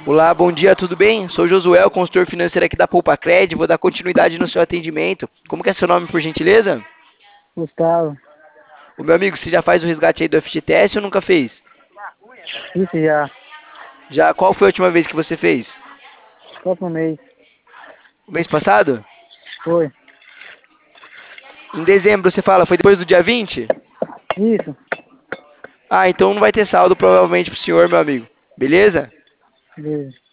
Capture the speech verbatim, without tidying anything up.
Olá, bom dia, tudo bem? Sou Josué, o consultor financeiro aqui da Poupa Cred. Vou dar continuidade no seu atendimento. Como que é seu nome, por gentileza? Gustavo. O meu amigo, você já faz o resgate aí do F G T S ou nunca fez? Isso já. Já, qual foi a última vez que você fez? Próximo mês. O mês passado? Foi. Em dezembro, você fala, foi depois do dia vinte? Isso. Ah, então não vai ter saldo provavelmente pro senhor, meu amigo. Beleza? Beleza.